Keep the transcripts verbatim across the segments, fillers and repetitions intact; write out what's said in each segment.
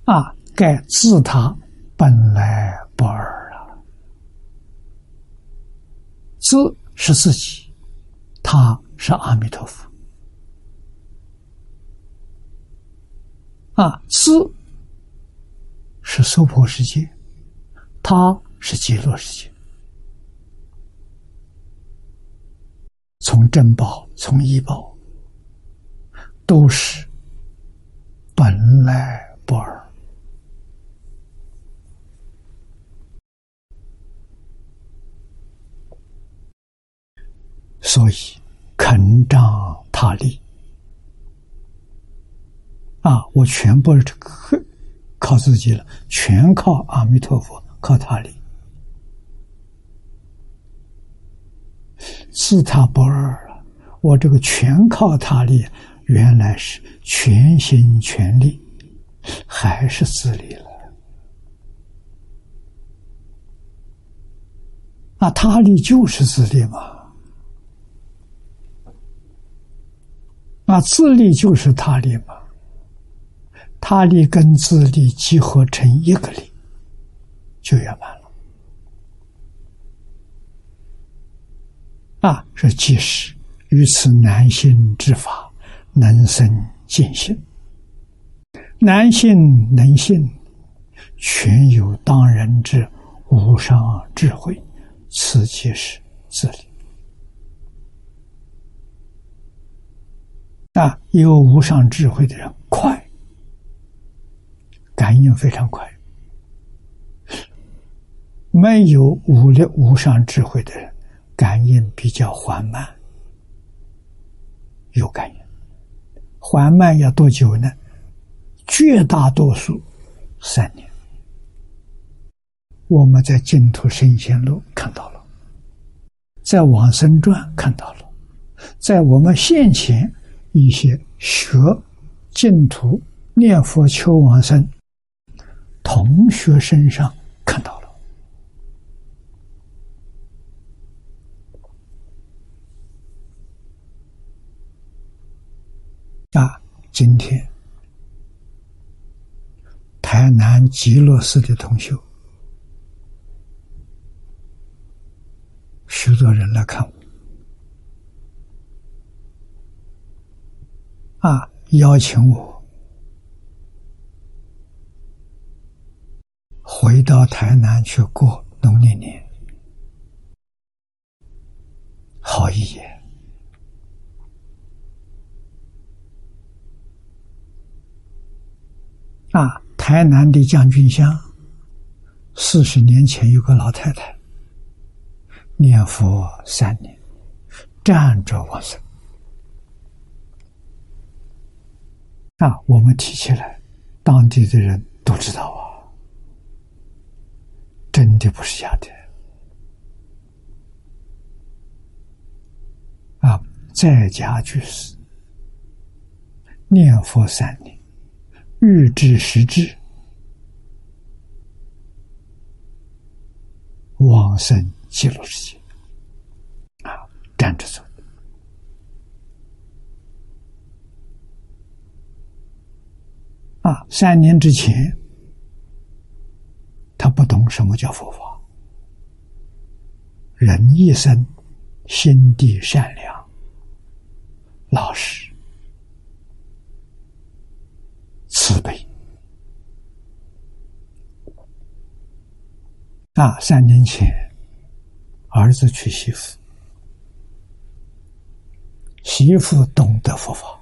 啊，盖自他本来不二啊。自是自己，他是阿弥陀佛。啊，自是娑婆世界，他是极乐世界。从正报，从依报，都是本来不二。所以肯仗他力啊，我全部靠自己了，全靠阿弥陀佛，靠他力。自他不二了，我这个全靠他力，原来是全心全力，还是自力了。那他力就是自力嘛，那自力就是他力嘛，他力跟自力集合成一个力，就圆满了。啊，是即使于此难信之法，能生尽性。难信能信，全有当人之无上智慧，此即是自力。啊，有无上智慧的人快，感应非常快。没有无量无上智慧的人，感应比较缓慢。有感应，缓慢要多久呢？绝大多数三年。我们在净土圣贤录看到了，在往生传看到了，在我们现前一些学净土念佛求往生同学身上看到了。啊，今天台南极乐寺的同修，许多人来看我，啊，邀请我回到台南去过农历年，好一眼。啊，台南的将军乡，四十年前有个老太太，念佛三年，站着往生。啊，我们提起来，当地的人都知道啊，真的不是假的。啊，在家居士念佛三年，欲知实质，往生极乐世界。啊，站着走。啊，三年之前，他不懂什么叫佛法。人一生心地善良、老实、慈悲。啊，三年前，儿子娶媳妇，媳妇懂得佛法，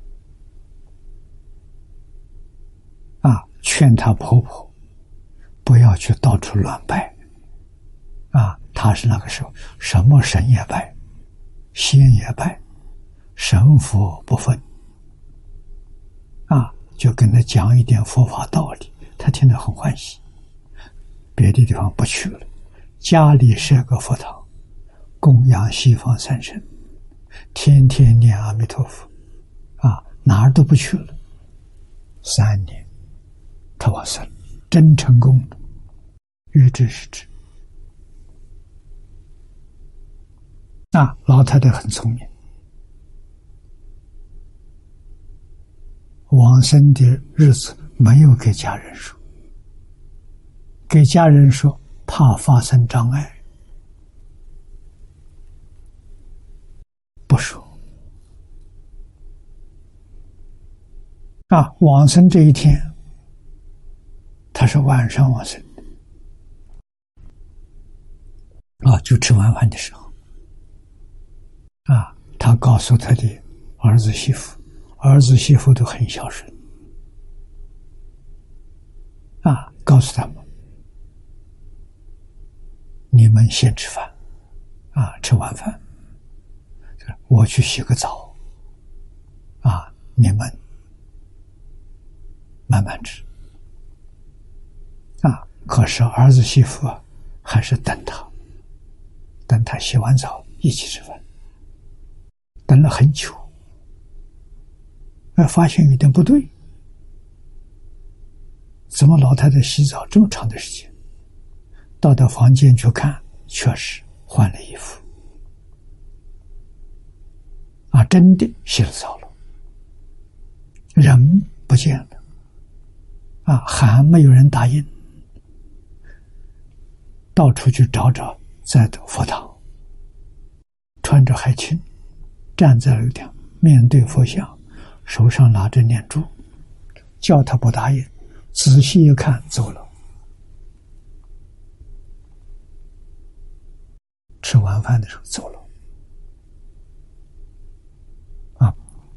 啊，劝她婆婆不要去到处乱拜。啊，她是那个时候什么神也拜，仙也拜，神佛不分。啊，就跟他讲一点佛法道理，他听得很欢喜。别的地方不去了，家里设个佛堂，供养西方三圣，天天念阿弥陀佛。啊，哪儿都不去了。三年，他往生，真成功了，欲知实质。啊，老太太很聪明，往生的日子没有给家人说，给家人说怕发生障碍，不说。啊，往生这一天，他是晚上往生的，啊，就吃晚饭的时候，啊，他告诉他的儿子媳妇，儿子媳妇都很孝顺，啊，告诉他们，你们先吃饭，啊，吃晚饭，我去洗个澡，啊，你们慢慢吃。啊，可是儿子媳妇啊，还是等他，等他洗完澡一起吃饭，等了很久，哎，发现有点不对，怎么老太太洗澡这么长的时间？到他房间去看，确实换了衣服，啊，真的洗了澡了，人不见了，啊，还没有人答应，到处去找找，在佛堂，穿着海青，站在那里，面对佛像，手上拿着念珠，叫他不答应，仔细一看，走了。吃完饭的时候走了，啊，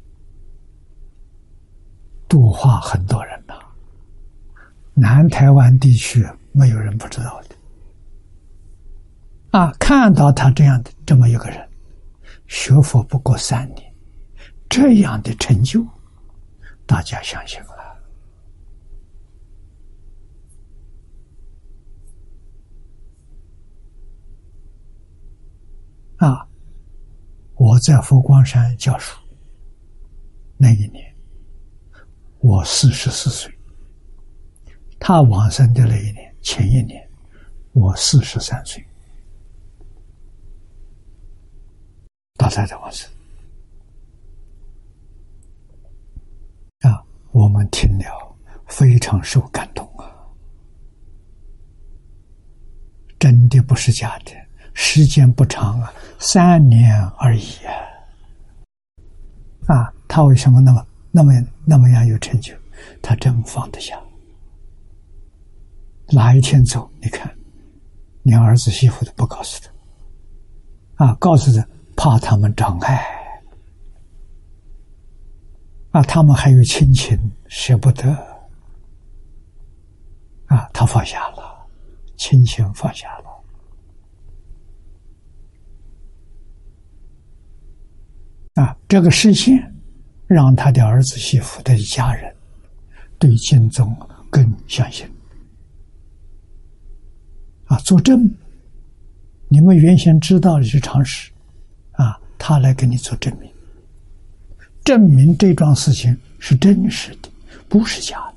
度化很多人呐、啊，南台湾地区没有人不知道的，啊，看到他这样的这么一个人，学佛不过三年，这样的成就，大家相信吗？啊，我在佛光山教书那一年，我四十四岁，他往生的那一年，前一年，我四十三岁，老太太往生。啊，我们听了非常受感动啊，真的不是假的。时间不长啊，三年而已啊！啊，他为什么那么那么那么样有成就？他真放得下。哪一天走？你看，连儿子媳妇都不告诉他，啊，告诉他怕他们障碍，啊，他们还有亲情舍不得，啊，他放下了，亲情放下了。啊，这个事件让他的儿子媳妇的家人对经宗更相信。啊，作证，你们原先知道的是常识，啊，他来给你做证明，证明这桩事情是真实的，不是假的。